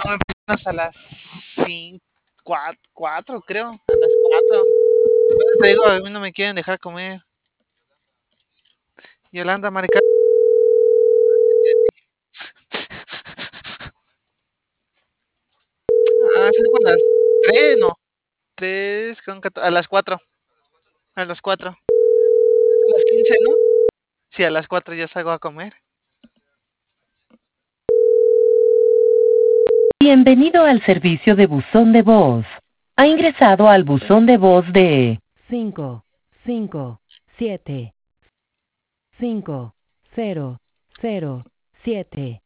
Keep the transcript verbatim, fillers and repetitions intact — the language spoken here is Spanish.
Hasta las cinco, cuatro, cuatro creo, a las cuatro. Te digo, a mí no me quieren dejar comer. Yolanda, marica. Ah, salgo a las tres, no. Tres con catorce, a las cuatro. A las cuatro. A las quince, ¿no? Sí, a las cuatro ya salgo a comer. Bienvenido al servicio de buzón de voz. Ha ingresado al buzón de voz de cinco cinco siete cinco cero cero siete